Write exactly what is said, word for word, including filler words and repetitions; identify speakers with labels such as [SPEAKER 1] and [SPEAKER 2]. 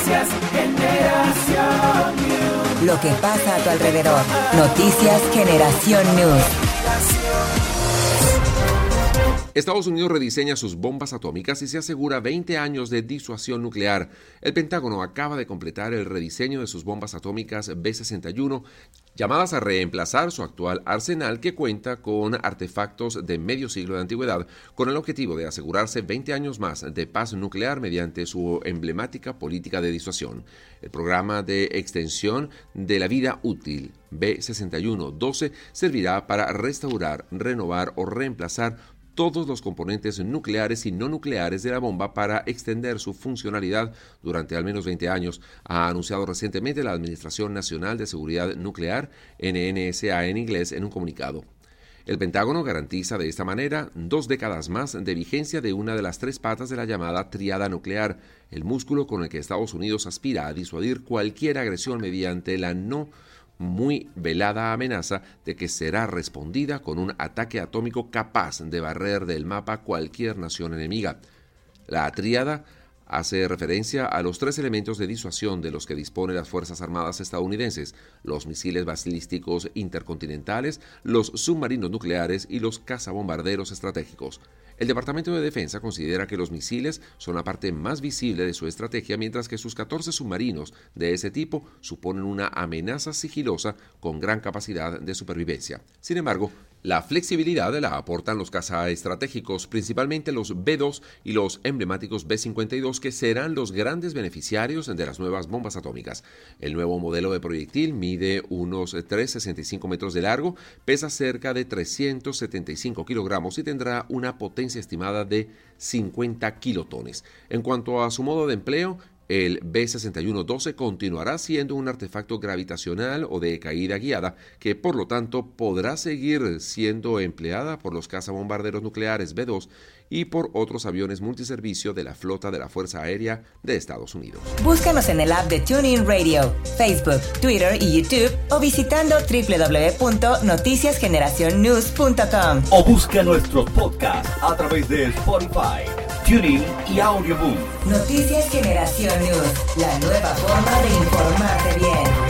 [SPEAKER 1] Noticias Generación News.
[SPEAKER 2] Lo que pasa a tu alrededor. Noticias Generación News.
[SPEAKER 3] Estados Unidos rediseña sus bombas atómicas y se asegura veinte años de disuasión nuclear. El Pentágono acaba de completar el rediseño de sus bombas atómicas B sesenta y uno, llamadas a reemplazar su actual arsenal que cuenta con artefactos de medio siglo de antigüedad, con el objetivo de asegurarse veinte años más de paz nuclear mediante su emblemática política de disuasión. El programa de extensión de la vida útil B sesenta y uno doce servirá para restaurar, renovar o reemplazar todos los componentes nucleares y no nucleares de la bomba para extender su funcionalidad durante al menos veinte años, ha anunciado recientemente la Administración Nacional de Seguridad Nuclear, N N S A en inglés, en un comunicado. El Pentágono garantiza de esta manera dos décadas más de vigencia de una de las tres patas de la llamada tríada nuclear, el músculo con el que Estados Unidos aspira a disuadir cualquier agresión mediante la no muy velada amenaza de que será respondida con un ataque atómico capaz de barrer del mapa cualquier nación enemiga. La tríada hace referencia a los tres elementos de disuasión de los que disponen las Fuerzas Armadas estadounidenses: los misiles balísticos intercontinentales, los submarinos nucleares y los cazabombarderos estratégicos. El Departamento de Defensa considera que los misiles son la parte más visible de su estrategia, mientras que sus catorce submarinos de ese tipo suponen una amenaza sigilosa con gran capacidad de supervivencia. Sin embargo, la flexibilidad la aportan los cazaestratégicos, principalmente los B dos y los emblemáticos B cincuenta y dos, que serán los grandes beneficiarios de las nuevas bombas atómicas. El nuevo modelo de proyectil mide unos trescientos sesenta y cinco metros de largo, pesa cerca de trescientos setenta y cinco kilogramos y tendrá una potencia estimada de cincuenta kilotones. En cuanto a su modo de empleo, el B sesenta y uno doce continuará siendo un artefacto gravitacional o de caída guiada que, por lo tanto, podrá seguir siendo empleada por los cazabombarderos nucleares B dos y por otros aviones multiservicio de la flota de la Fuerza Aérea de Estados Unidos.
[SPEAKER 2] Búscanos en el app de TuneIn Radio, Facebook, Twitter y YouTube o visitando doble u doble u doble u punto noticias generación news punto com.
[SPEAKER 4] O busca nuestros podcasts a través de Spotify, TuneIn y Audioboom.
[SPEAKER 2] Noticias Generación News, la nueva forma de informarte bien.